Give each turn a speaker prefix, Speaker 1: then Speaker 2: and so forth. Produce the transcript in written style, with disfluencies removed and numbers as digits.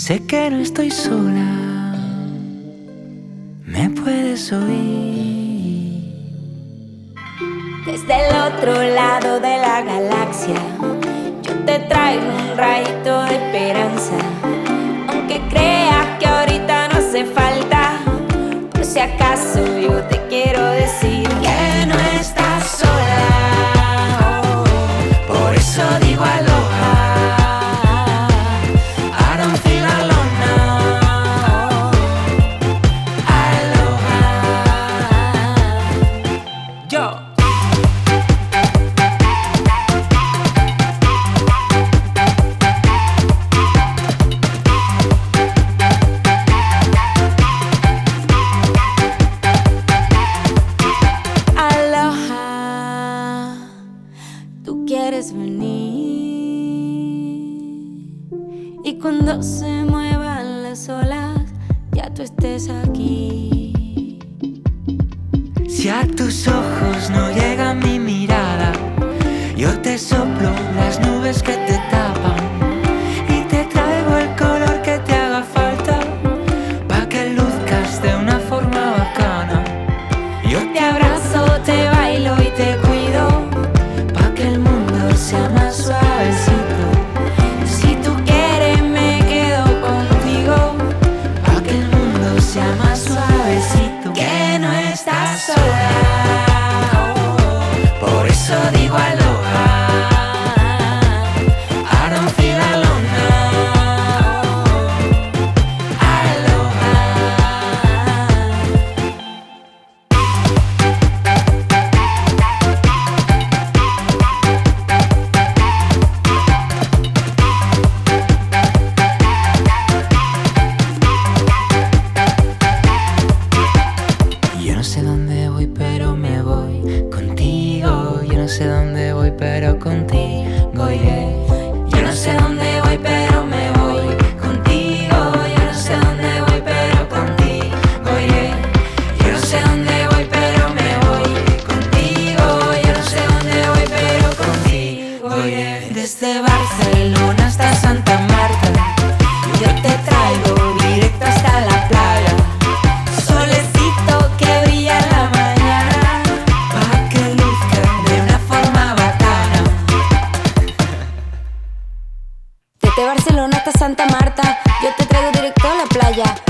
Speaker 1: Sé que no estoy sola, me puedes oír.
Speaker 2: Desde el otro lado de la galaxia, yo te traigo un rayito de esperanza. Aunque creas que ahorita no hace falta, por si acaso yo te quiero decir que no estás sola.
Speaker 1: Por eso digo aloha, I don't feel alone now. Aloha. Yo.
Speaker 2: Tú quieres venir y cuando se muevan las olas ya tú estés aquí.
Speaker 1: Si a tus ojos no llega mi mirada, yo te soplo las nubes que te tapan y te traigo el color que te haga falta pa' que luzcas de una forma bacana. Yo
Speaker 2: Te abrazo, te bailo y te cuido
Speaker 1: pa' que el mundo sea más suavecito.
Speaker 2: Si tú quieres me quedo contigo
Speaker 1: Pa' que el mundo sea más suavecito.
Speaker 2: que no estás sola.
Speaker 1: Por eso digo aloha, I don't feel alone now. Aloha. Yo no sé dónde voy, pero me voy contigo. Yo no sé dónde voy, pero contigo, yeah. Yo no sé dónde voy, pero me voy contigo. Yo no sé dónde voy, pero contigo, yeah. Yo no sé dónde voy, pero me voy contigo. Yo no sé dónde voy, pero contigo, yeah. Desde Barcelona hasta Santa Marta, yo te traigo directo hasta la playa.
Speaker 2: Solecito que brilla en la mañana
Speaker 1: Pa' que luzca de una forma bacana.
Speaker 2: Desde Barcelona hasta Santa Marta, yo te traigo directo a la playa.